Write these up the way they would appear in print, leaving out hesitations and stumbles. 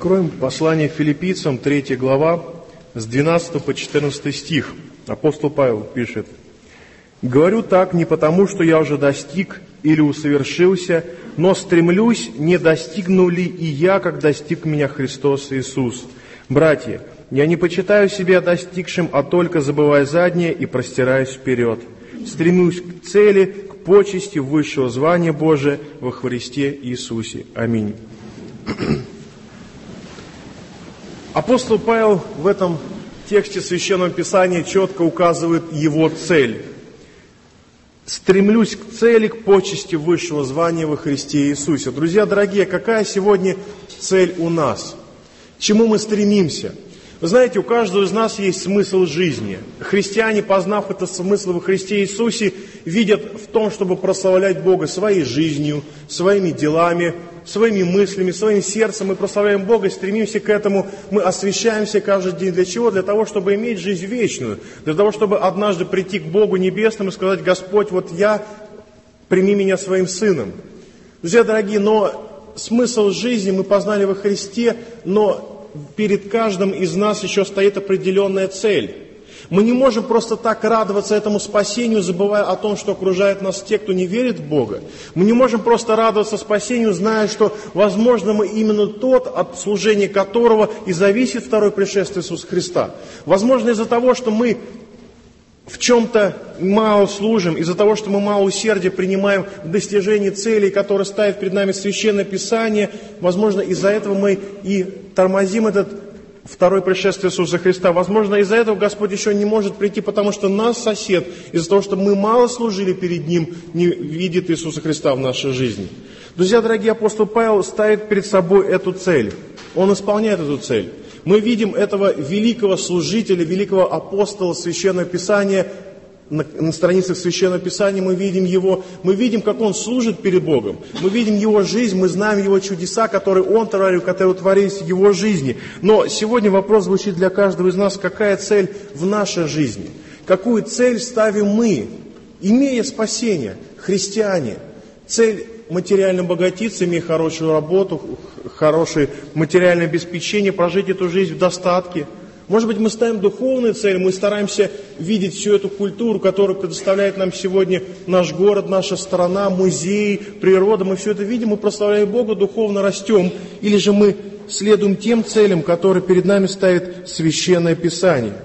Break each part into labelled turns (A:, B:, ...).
A: Откроем послание Филиппийцам, 3 глава, с 12 по 14 стих. Апостол Павел пишет: «Говорю так не потому, что я уже достиг или усовершился, но стремлюсь, не достигну ли и я, как достиг меня Христос Иисус. Братья, я не почитаю себя достигшим, а только забывая заднее и простираюсь вперед. Стремлюсь к цели, к почести высшего звания Божия во Христе Иисусе. Аминь». Апостол Павел в этом тексте Священного Писания четко указывает его цель. «Стремлюсь к цели, к почести высшего звания во Христе Иисусе». Друзья дорогие, какая сегодня цель у нас? К чему мы стремимся? Вы знаете, у каждого из нас есть смысл жизни. Христиане, познав этот смысл во Христе Иисусе, видят в том, чтобы прославлять Бога своей жизнью, своими делами, своими мыслями, своим сердцем. Мы прославляем Бога, стремимся к этому, мы освящаемся каждый день. Для чего? Для того, чтобы иметь жизнь вечную. Для того, чтобы однажды прийти к Богу Небесному и сказать: «Господь, вот я, прими меня своим сыном». Друзья дорогие, но смысл жизни мы познали во Христе, но перед каждым из нас еще стоит определенная цель. Мы не можем просто так радоваться этому спасению, забывая о том, что окружает нас те, кто не верит в Бога. Мы не можем просто радоваться спасению, зная, что, возможно, мы именно тот, от служения которого и зависит второе пришествие Иисуса Христа. Возможно, из-за того, что мы в чем-то мало служим, из-за того, что мы мало усердия принимаем в достижении целей, которые ставит перед нами Священное Писание, возможно, из-за этого мы и тормозим этот второе пришествие Иисуса Христа. Возможно, из-за этого Господь еще не может прийти, потому что наш сосед, из-за того, что мы мало служили перед Ним, не видит Иисуса Христа в нашей жизни. Друзья дорогие, апостол Павел ставит перед собой эту цель. Он исполняет эту цель. Мы видим этого великого служителя, великого апостола Священного Писания. На страницах Священного Писания мы видим, как он служит перед Богом. Мы видим его жизнь, мы знаем его чудеса, которые он творил, которые творились в его жизни. Но сегодня вопрос звучит для каждого из нас: какая цель в нашей жизни? Какую цель ставим мы, имея спасение, христиане? Цель материально обогатиться, имея хорошую работу, хорошее материальное обеспечение, прожить эту жизнь в достатке. Может быть, мы ставим духовную цель, мы стараемся видеть всю эту культуру, которую предоставляет нам сегодня наш город, наша страна, музеи, природа. Мы все это видим, мы прославляем Бога, духовно растем. Или же мы следуем тем целям, которые перед нами ставит Священное Писание.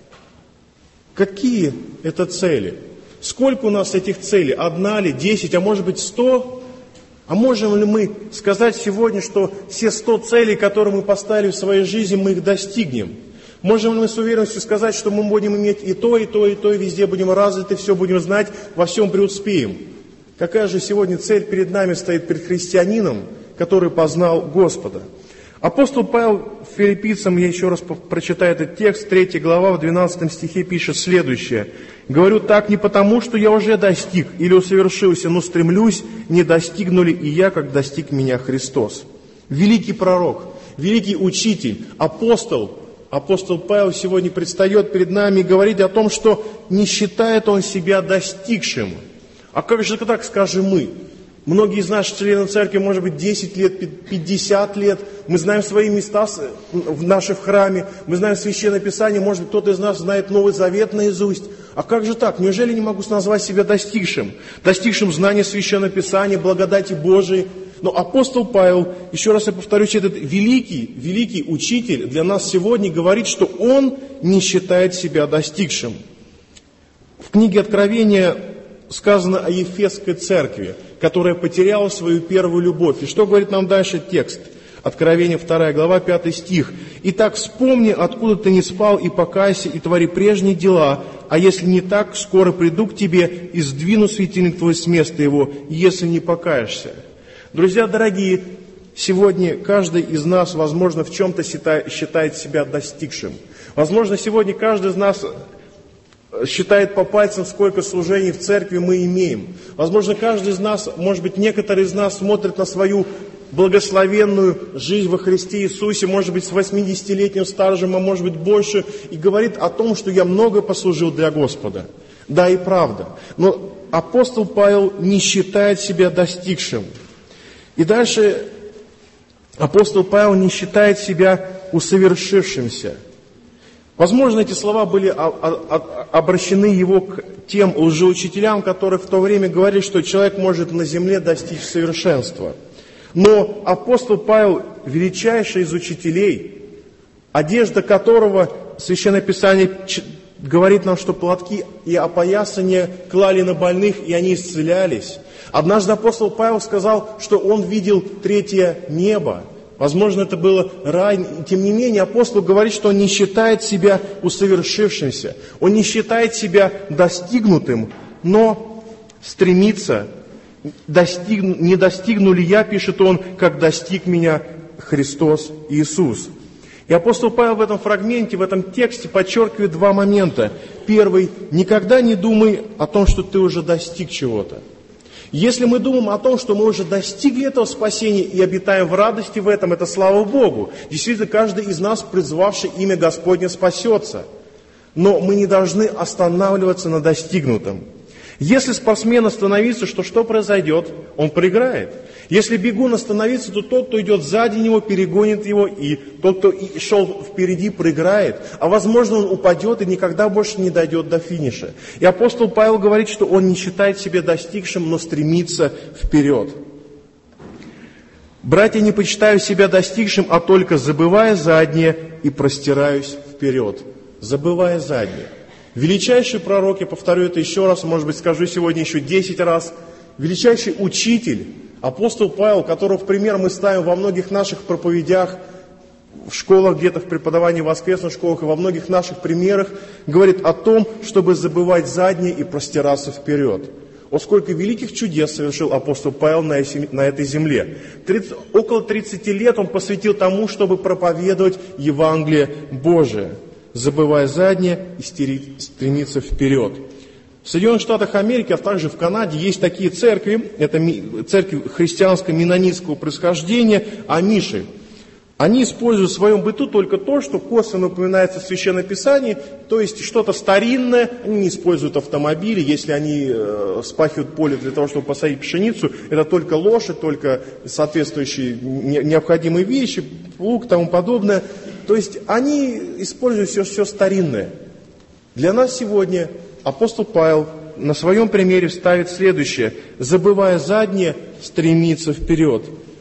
A: Какие это цели? Сколько у нас этих целей? 1 или 10, а может быть 100? А можем ли мы сказать сегодня, что все 100 целей, которые мы поставили в своей жизни, мы их достигнем? Можем ли мы с уверенностью сказать, что мы будем иметь и то, и то, и то, и везде будем развиты, все будем знать, во всем преуспеем? Какая же сегодня цель перед нами стоит, перед христианином, который познал Господа? Апостол Павел Филиппийцам, я еще раз прочитаю этот текст, 3 глава, в 12 стихе пишет следующее: «Говорю так не потому, что я уже достиг или усовершился, но стремлюсь, не достигну ли и я, как достиг меня Христос». Великий пророк, великий учитель, апостол Павел сегодня предстает перед нами и говорит о том, что не считает он себя достигшим. А как же так скажем мы? Многие из наших членов церкви, может быть, 10 лет, 50 лет. Мы знаем свои места в храме, мы знаем Священное Писание, может быть, кто-то из нас знает Новый Завет наизусть. А как же так? Неужели не могу назвать себя достигшим? Достигшим знания Священного Писания, благодати Божией. Но апостол Павел, еще раз я повторюсь, этот великий учитель для нас сегодня говорит, что он не считает себя достигшим. В книге Откровения сказано о Ефесской церкви, которая потеряла свою первую любовь. И что говорит нам дальше текст? Откровение 2 глава, 5 стих. «Итак, вспомни, откуда ты не спал, и покайся, и твори прежние дела, а если не так, скоро приду к тебе и сдвину светильник твой с места его, если не покаешься». Друзья дорогие, сегодня каждый из нас, возможно, в чем-то считает себя достигшим. Возможно, сегодня каждый из нас считает по пальцам, сколько служений в церкви мы имеем. Возможно, каждый из нас, может быть, некоторые из нас смотрят на свою благословенную жизнь во Христе Иисусе, может быть, с 80-летним стажем, а может быть, больше, и говорит о том, что я много послужил для Господа. Да, и правда. Но апостол Павел не считает себя достигшим. И дальше Апостол Павел не считает себя усовершившимся. Возможно, эти слова были обращены его к тем лжеучителям, которые в то время говорили, что человек может на земле достичь совершенства. Но апостол Павел, величайший из учителей, одежда которого, Священное Писание говорит нам, что платки и опоясания клали на больных, и они исцелялись. Однажды апостол Павел сказал, что он видел третье небо. Возможно, это было рай. Тем не менее, апостол говорит, что он не считает себя усовершившимся. Он не считает себя достигнутым, но стремится. Не достигну ли я, пишет он, как достиг меня Христос Иисус. И апостол Павел в этом фрагменте, в этом тексте подчеркивает два момента. Первый, никогда не думай о том, что ты уже достиг чего-то. Если мы думаем о том, что мы уже достигли этого спасения и обитаем в радости в этом, это слава Богу. Действительно, каждый из нас, призвавший имя Господне, спасется. Но мы не должны останавливаться на достигнутом. Если спортсмен остановится, что произойдет? Он проиграет. Если бегун остановится, то тот, кто идет сзади него, перегонит его, и тот, кто шел впереди, проиграет. А возможно, он упадет и никогда больше не дойдет до финиша. И апостол Павел говорит, что он не считает себя достигшим, но стремится вперед. «Братья, не почитаю себя достигшим, а только забывая заднее и простираюсь вперед». Забывая заднее. Величайший пророк, я повторю это еще раз, может быть, скажу сегодня еще 10 раз, величайший учитель, апостол Павел, которого в пример мы ставим во многих наших проповедях, в школах, где-то в преподавании в воскресных школах и во многих наших примерах, говорит о том, чтобы забывать заднее и простираться вперед. О, сколько великих чудес совершил апостол Павел на этой земле. Около 30 лет он посвятил тому, чтобы проповедовать Евангелие Божие, забывая заднее и стремиться вперед. В Соединенных Штатах Америки, а также в Канаде есть такие церкви, это церкви христианско-менонитского происхождения, амиши. Они используют в своем быту только то, что косвенно упоминается в Священном Писании, то есть что-то старинное. Они не используют автомобили, если они спахивают поле для того, чтобы посадить пшеницу, это только лошадь, только соответствующие необходимые вещи, плуг и тому подобное. То есть они используют все старинное. Для нас сегодня апостол Павел на своем примере ставит следующее: забывая заднее, стремиться вперед.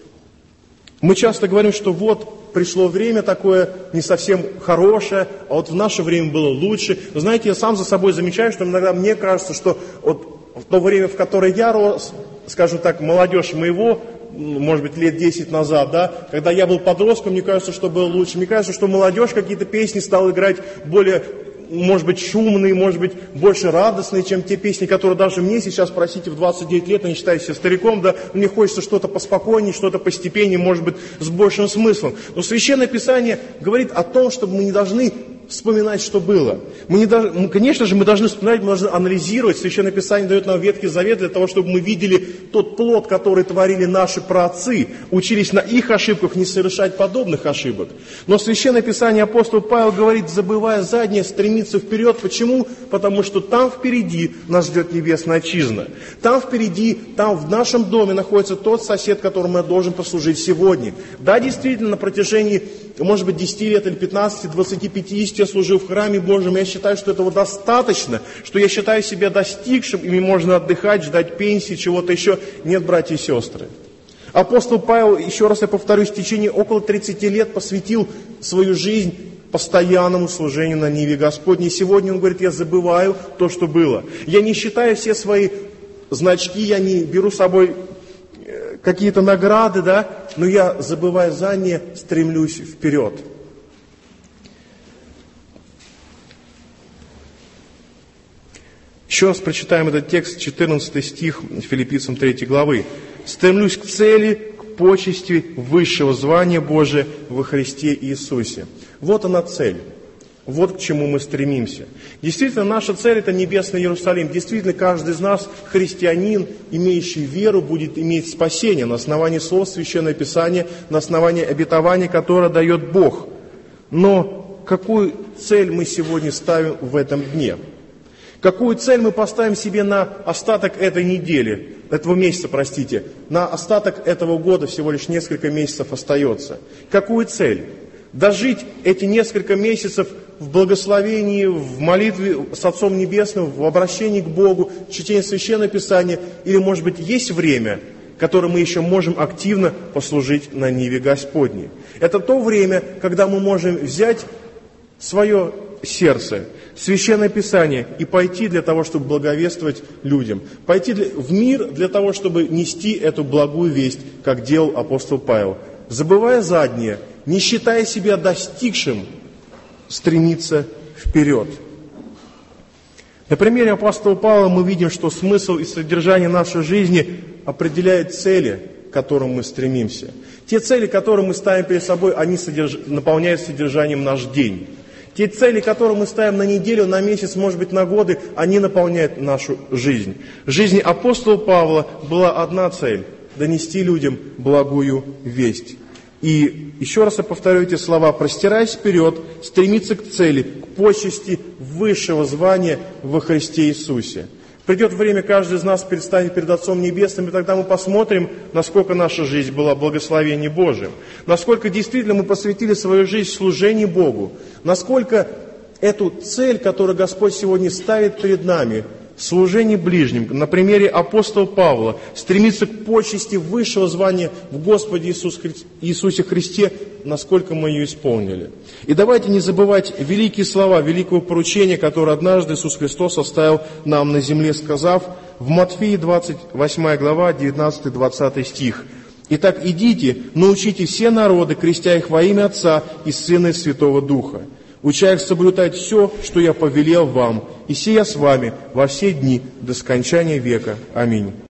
A: Мы часто говорим, что вот пришло время такое не совсем хорошее, а вот в наше время было лучше. Но знаете, я сам за собой замечаю, что иногда мне кажется, что вот в то время, в которое я рос, скажем так, молодежь моего, может быть, лет 10 назад, да, когда я был подростком, мне кажется, что было лучше. Мне кажется, что молодежь какие-то песни стала играть более, может быть, шумные, может быть, больше радостные, чем те песни, которые даже мне сейчас, простите, в 29 лет, я не считаю себя стариком, да, мне хочется что-то поспокойнее, что-то постепеннее, может быть, с большим смыслом. Но Священное Писание говорит о том, что мы не должны вспоминать, что было. Конечно же, мы должны вспоминать, мы должны анализировать. Священное Писание дает нам Ветхий Завет для того, чтобы мы видели тот плод, который творили наши праотцы, учились на их ошибках, не совершать подобных ошибок. Но Священное Писание апостол Павел говорит, забывая заднее, стремиться вперед. Почему? Потому что там впереди нас ждет небесная отчизна. Там впереди, там в нашем доме находится тот сосед, которому я должен послужить сегодня. Да, действительно, на протяжении, может быть, 10 лет или 15, 20, 50 я служил в храме Божьем, я считаю, что этого достаточно, что я считаю себя достигшим, и мне можно отдыхать, ждать пенсии, чего-то еще. Нет, братья и сестры. Апостол Павел, еще раз я повторюсь, в течение около 30 лет посвятил свою жизнь постоянному служению на ниве Господней. И сегодня он говорит, я забываю то, что было. Я не считаю все свои значки, я не беру с собой какие-то награды, да, но я, забывая заднее, стремлюсь вперед. Еще раз прочитаем этот текст, 14 стих Филиппийцам 3 главы. «Стремлюсь к цели, к почести высшего звания Божия во Христе Иисусе». Вот она цель. Вот к чему мы стремимся. Действительно, наша цель – это небесный Иерусалим. Действительно, каждый из нас, христианин, имеющий веру, будет иметь спасение на основании слов Священного Писания, на основании обетования, которое дает Бог. Но какую цель мы сегодня ставим в этом дне? Какую цель мы поставим себе на остаток этой недели, этого месяца, на остаток этого года, всего лишь несколько месяцев остается. Какую цель? Дожить эти несколько месяцев в благословении, в молитве с Отцом Небесным, в обращении к Богу, в чтении Священного Писания, или, может быть, есть время, которое мы еще можем активно послужить на ниве Господней. Это то время, когда мы можем взять свое сердце, Священное Писание и пойти для того, чтобы благовествовать людям. Пойти в мир для того, чтобы нести эту благую весть, как делал апостол Павел. Забывая заднее, не считая себя достигшим, стремиться вперед. На примере апостола Павла мы видим, что смысл и содержание нашей жизни определяет цели, к которым мы стремимся. Те цели, которые мы ставим перед собой, они наполняют содержанием наш день. Те цели, которые мы ставим на неделю, на месяц, может быть, на годы, они наполняют нашу жизнь. В жизни апостола Павла была одна цель – донести людям благую весть. И еще раз я повторю эти слова: простираясь вперед, стремиться к цели, к почести высшего звания во Христе Иисусе. Придет время, каждый из нас предстанет перед Отцом Небесным, и тогда мы посмотрим, насколько наша жизнь была благословением Божьим, насколько действительно мы посвятили свою жизнь служению Богу, насколько эту цель, которую Господь сегодня ставит перед нами, служение ближним, на примере апостола Павла, стремиться к почести высшего звания в Господе Иисусе Христе, насколько мы ее исполнили. И давайте не забывать великие слова, великого поручения, которое однажды Иисус Христос оставил нам на земле, сказав в Матфея 28 глава, 19-20 стих. «Итак, идите, научите все народы, крестя их во имя Отца и Сына и Святого Духа, уча их соблюдать все, что я повелел вам, и сия с вами во все дни до скончания века. Аминь».